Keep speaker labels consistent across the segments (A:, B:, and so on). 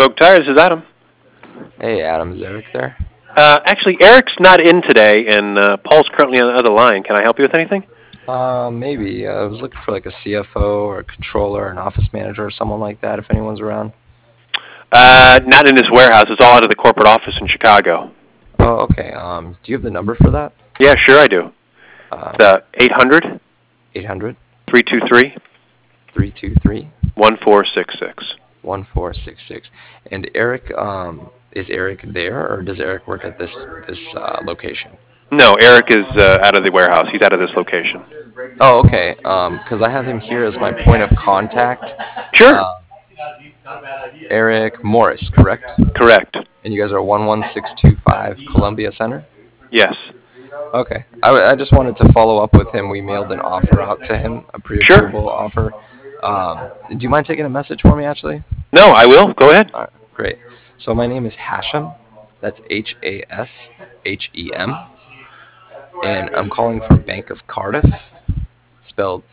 A: Spoke Tires, this is Adam.
B: Hey, Adam, is Eric there?
A: Actually, Eric's not in today, and Paul's currently on the other line. Can I help you with anything?
B: Maybe. I was looking for like a CFO or a controller, an office manager, or someone like that, if anyone's around.
A: Not in this warehouse. It's all out of the corporate office in Chicago.
B: Oh, okay. Do you have the number for that?
A: Yeah, sure I do.
B: Um,
A: It's 800
B: 800
A: 323
B: 323
A: 1466.
B: 1466. And Eric, is Eric there, or does Eric work at this location?
A: No, Eric is out of the warehouse. He's out of this location.
B: Oh, okay. Because I have him here as my point of contact.
A: Sure.
B: Uh, Eric Morris, correct?
A: Correct.
B: And you guys are 11625 Columbia Center?
A: Yes.
B: Okay. I just wanted to follow up with him. We mailed an offer out to him, a
A: Sure.
B: pre-approval offer. Do you mind taking a message for me, actually?
A: No, I will. Go ahead.
B: All right, great. So my name is Hashem. That's Hashem. And I'm calling from Bank of Cardiff, spelled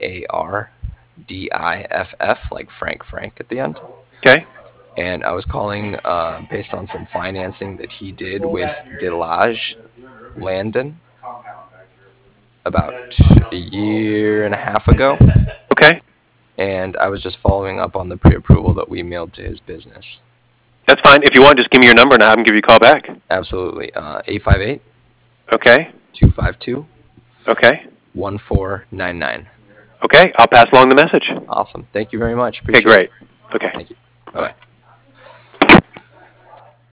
B: Cardiff, like Frank at the end.
A: Okay.
B: And I was calling based on some financing that he did with Delage Landon about a year and a half ago.
A: Okay.
B: And I was just following up on the pre-approval that we mailed to his business.
A: That's fine. If you want, just give me your number and I'll have him give you a call back.
B: Absolutely. 858
A: Okay.
B: 252
A: Okay.
B: 1499.
A: Okay. I'll pass along the message.
B: Awesome. Thank you very much.
A: Okay,
B: Appreciate
A: great. Okay.
B: it. Thank you. Bye-bye.